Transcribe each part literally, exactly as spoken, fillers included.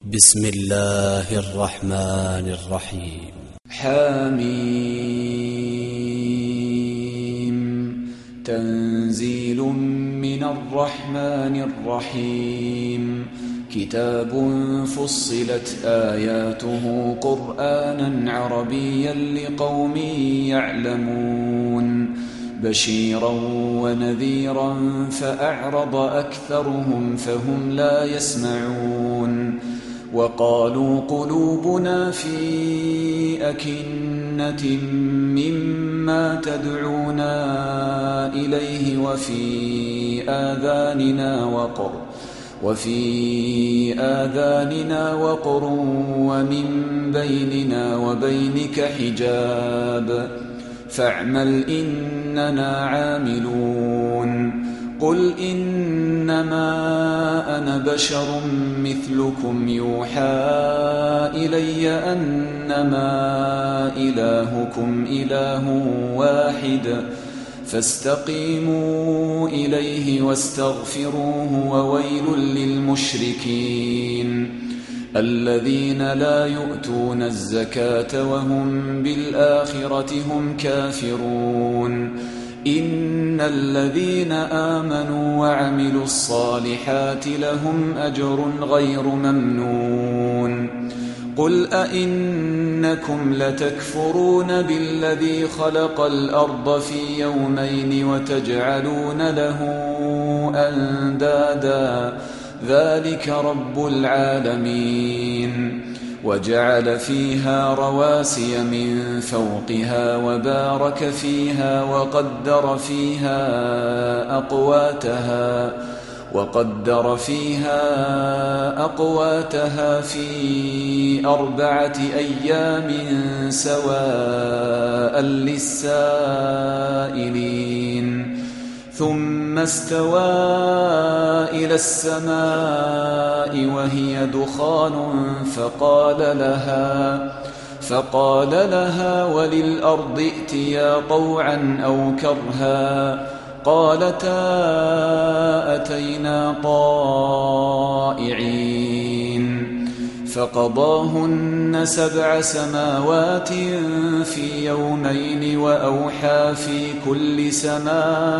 بسم الله الرحمن الرحيم. حميم. تنزيل من الرحمن الرحيم. كتاب فصلت آياته قرآنا عربيا لقوم يعلمون بشيرا ونذيرا فأعرض أكثرهم فهم لا يسمعون وقالوا قلوبنا في أكنة مما تدعونا إليه وفي آذاننا وقر وفي آذاننا وقر ومن بيننا وبينك حجاب فاعمل إننا عاملون قل إنما أنا بشر مثلكم يوحى إلي أنما إلهكم إله واحد فاستقيموا إليه واستغفروه وويل للمشركين الذين لا يؤتون الزكاة وهم بالآخرة هم كافرون إن الذين آمنوا وعملوا الصالحات لهم أجر غير ممنون قل أئنكم لتكفرون بالذي خلق الأرض في يومين وتجعلون له أندادا ذلك رب العالمين وجعل فيها رواسي من فوقها وبارك فيها وقدر فيها أقواتها وقدر فيها أقواتها في أربعة أيام سواء للسائلين ثم استوى إلى السماء وهي دخان فقال لها فقال لها وللأرض ائتيا طوعا أو كرها قالتا أتينا طائعين فقضاهن سبع سماوات في يومين وأوحى في كل سماء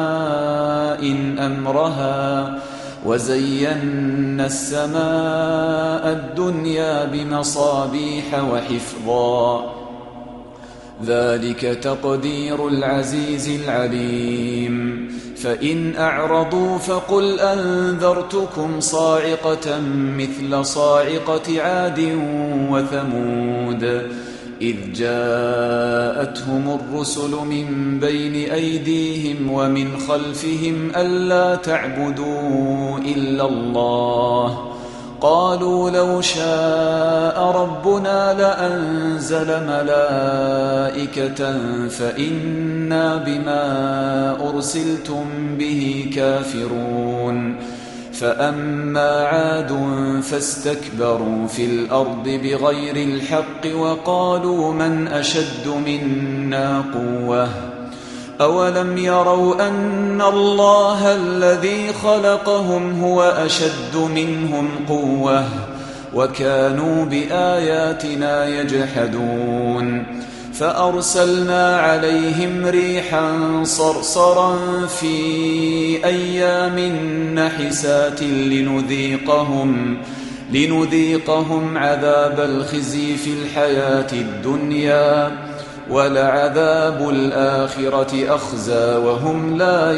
أمرها وزينا السماء الدنيا بمصابيح وحفظا ذلك تقدير العزيز العليم فإن أعرضوا فقل أنذرتكم صاعقة مثل صاعقة عاد وثمود إذ جاءتهم الرسل من بين أيديهم ومن خلفهم ألا تعبدوا إلا الله قالوا لو شاء ربنا لأنزل ملائكة فإنا بما أرسلتم به كافرون فأما عاد فاستكبروا في الأرض بغير الحق وقالوا من أشد منا قوة أولم يروا أن الله الذي خلقهم هو أشد منهم قوة وكانوا بآياتنا يجحدون فأرسلنا عليهم ريحا صرصرا في أيام نحسات لنذيقهم لنذيقهم عذاب الخزي في الحياة الدنيا ولعذاب الآخرة أخزى وهم لا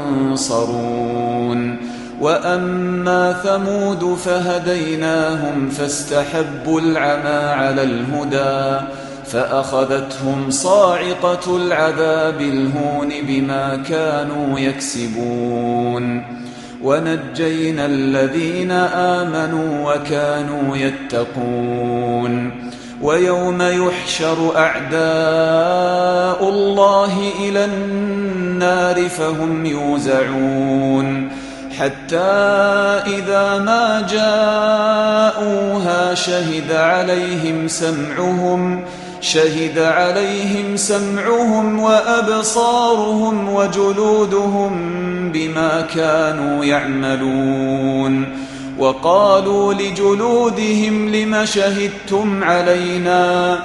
ينصرون وأما ثمود فهديناهم فاستحبوا العمى على الهدى فأخذتهم صاعقة العذاب الهون بما كانوا يكسبون ونجينا الذين آمنوا وكانوا يتقون ويوم يحشر أعداء الله إلى النار فهم يوزعون حتى إذا ما جاءوها شهد عليهم سمعهم شهد عليهم سمعهم وأبصارهم وجلودهم بما كانوا يعملون وقالوا لجلودهم لم شهدتم علينا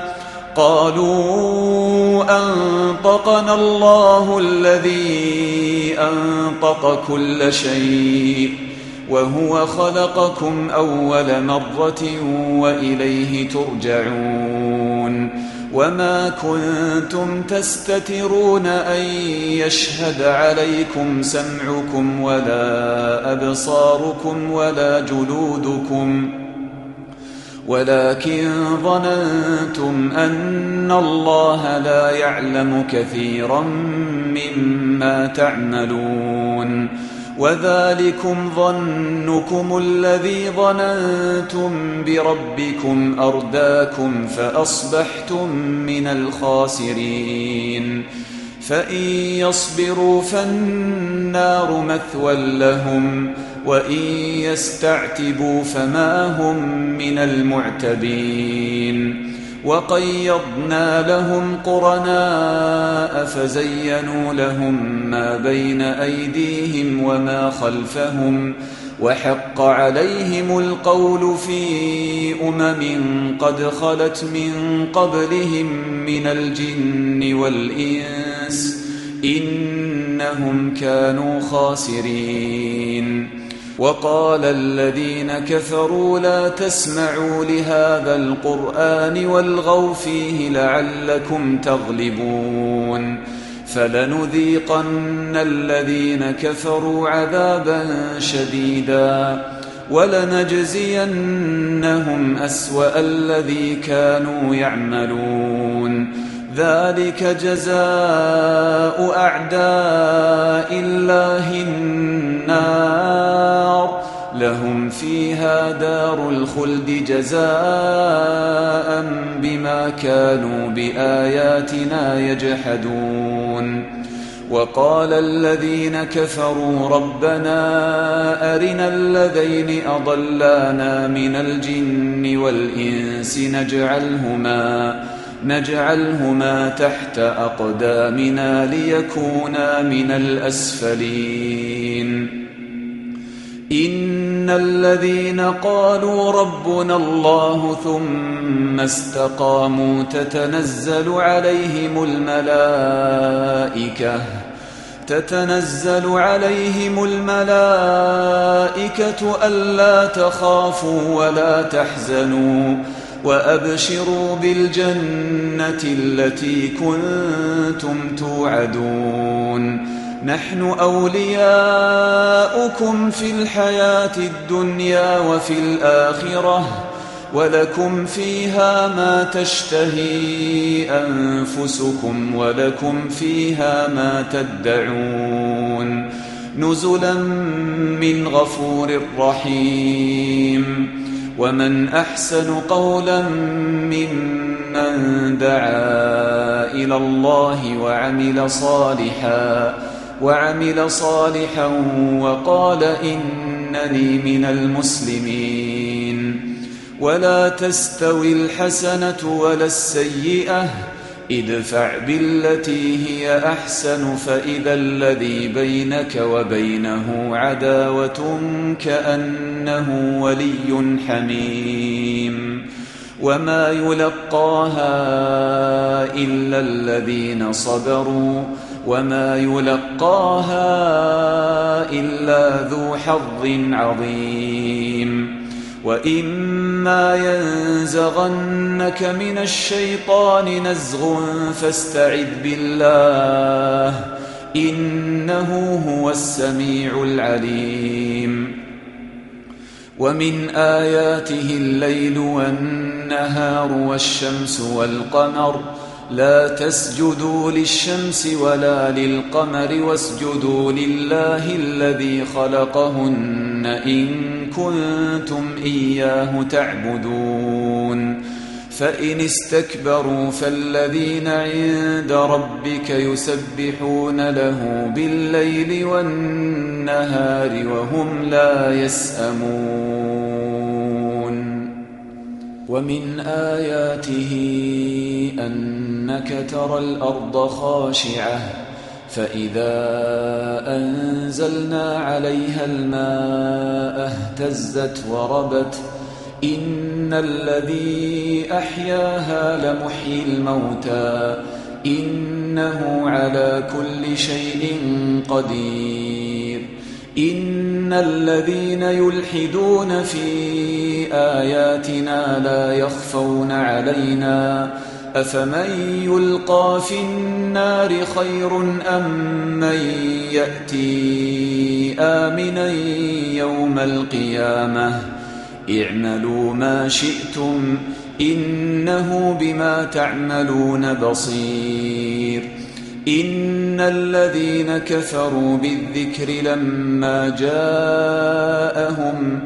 قالوا أنطقنا الله الذي أنطق كل شيء وهو خلقكم أول مرة وإليه ترجعون وما كنتم تستترون أن يشهد عليكم سمعكم ولا أبصاركم ولا جلودكم ولكن ظننتم أن الله لا يعلم كثيرا مما تعملون وذلكم ظنكم الذي ظننتم بربكم أرداكم فأصبحتم من الخاسرين فإن يصبروا فالنار مثوى لهم وإن يستعتبوا فما هم من المعتبين وقيضنا لهم قرناء فزينوا لهم ما بين أيديهم وما خلفهم وحق عليهم القول في أمم قد خلت من قبلهم من الجن والإنس إنهم كانوا خاسرين وقال الذين كفروا لا تسمعوا لهذا القرآن والغوا فيه لعلكم تغلبون فلنذيقن الذين كفروا عذابا شديدا ولنجزينهم أسوأ الذي كانوا يعملون ذلك جزاء أعداء الله النار لهم فيها دار الخلد جزاء بما كانوا بآياتنا يجحدون وقال الذين كفروا ربنا أرنا الذين أضلانا من الجن والإنس نجعلهما نجعلهما تحت أقدامنا ليكونا من الأسفلين إن الذين قالوا ربنا الله ثم استقاموا تتنزل عليهم الملائكة تتنزل عليهم الملائكة ألا تخافوا ولا تحزنوا وأبشروا بالجنة التي كنتم توعدون نحن أولياؤكم في الحياة الدنيا وفي الآخرة ولكم فيها ما تشتهي أنفسكم ولكم فيها ما تدعون نزلا من غفور رحيم ومن أحسن قولا ممن دعا إلى الله وعمل صالحا وعمل صالحا وقال إنني من المسلمين ولا تستوي الحسنة ولا السيئة ادفع بالتي هي أحسن فإذا الذي بينك وبينه عداوة كأنه ولي حميم وما يلقاها إلا الذين صبروا وما يلقاها إلا ذو حظ عظيم وإما ينزغنك من الشيطان نزغ فاستعذ بالله إنه هو السميع العليم ومن آياته الليل والنهار والشمس والقمر لا تسجدوا للشمس ولا للقمر واسجدوا لله الذي خلقهن إن كنتم إياه تعبدون فإن استكبروا فالذين عند ربك يسبحون له بالليل والنهار وهم لا يسأمون ومن آياته أنك ترى الأرض خاشعة فإذا أنزلنا عليها الماء اهتزت وربت إن الذي أحياها لمحيي الموتى إنه على كل شيء قدير إن الذين يلحدون في آياتنا لا يخفون علينا أفمن يلقى في النار خير أم من يأتي آمنا يوم القيامة اعملوا ما شئتم إنه بما تعملون بصير إن الذين كفروا بالذكر لما جاءهم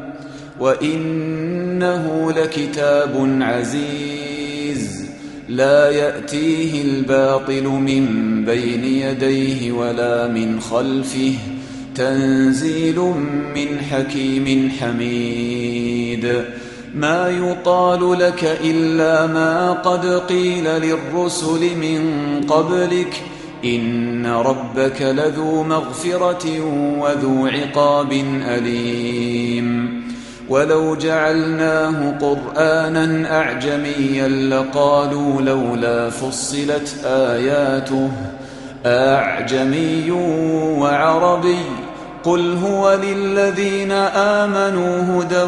وإنه لكتاب عزيز لا يأتيه الباطل من بين يديه ولا من خلفه تنزيل من حكيم حميد ما يقال لك إلا ما قد قيل للرسل من قبلك إن ربك لذو مغفرة وذو عقاب أليم ولو جعلناه قرآنا أعجميا لقالوا لولا فصلت آياته أعجمي وعربي قل هو للذين آمنوا هدى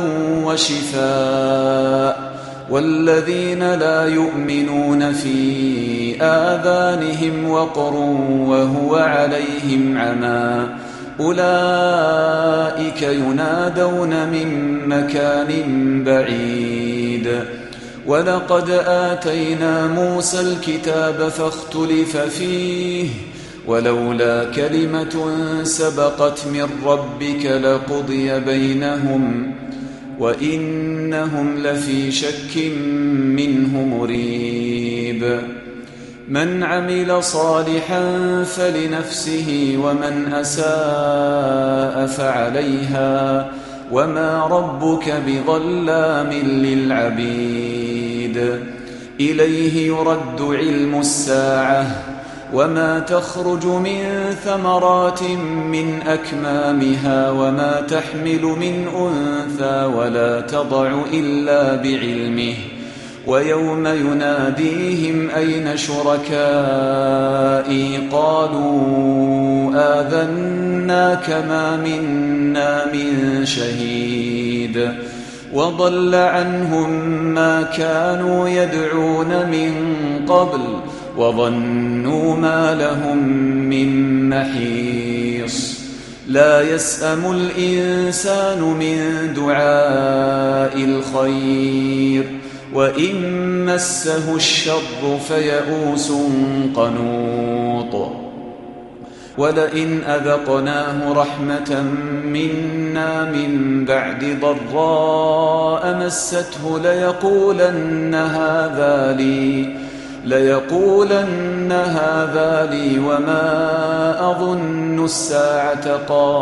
وشفاء والذين لا يؤمنون في آذانهم وقر وهو عليهم عمى أولئك ينادون من مكان بعيد ولقد آتينا موسى الكتاب فاختلف فيه ولولا كلمة سبقت من ربك لقضي بينهم وإنهم لفي شك منه مريب من عمل صالحا فلنفسه ومن أساء فعليها وما ربك بظلام للعبيد إليه يرد علم الساعة وما تخرج من ثمرات من أكمامها وما تحمل من أنثى ولا تضع إلا بعلمه ويوم يناديهم أين شركائي قالوا آذناك ما منا من شهيد وضل عنهم ما كانوا يدعون من قبل وظنوا ما لهم من محيص لا يسأم الإنسان من دعاء الخير وإن مسه الشر فيئوس قنوط ولئن أذقناه رحمة منا من بعد ضراء مسته ليقولن هذا لي ليقولن هذا لي وما أظن الساعة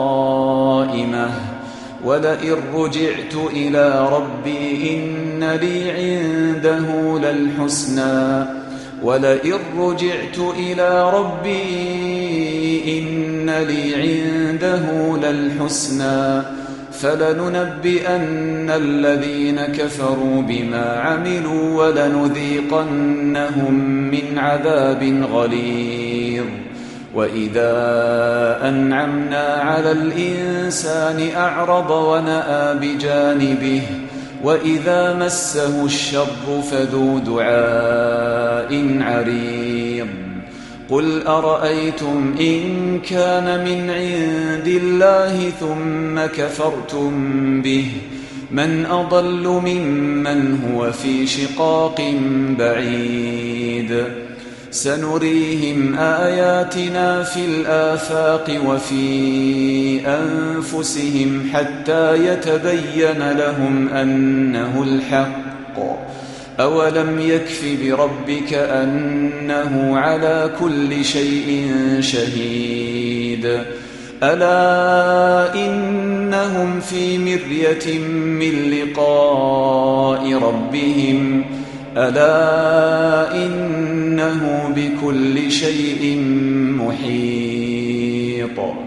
قائمة ولئن رجعت إلى ربي إن لي عنده للحسنى ولئن رجعت إلى ربي إن لي عنده للحسنى فلننبئن الذين كفروا بما عملوا ولنذيقنهم من عذاب غليظ وإذا أنعمنا على الإنسان أعرض ونأى بجانبه وإذا مسه الشر فذو دعاء عريض قل أرأيتم إن كان من عند الله ثم كفرتم به من أضل ممن هو في شقاق بعيد سنريهم آياتنا في الآفاق وفي أنفسهم حتى يتبين لهم أنه الحق أولم يكف بربك أنه على كل شيء شهيد ألا إنهم في مرية من لقاء ربهم ألا إنه بكل شيء محيط محيط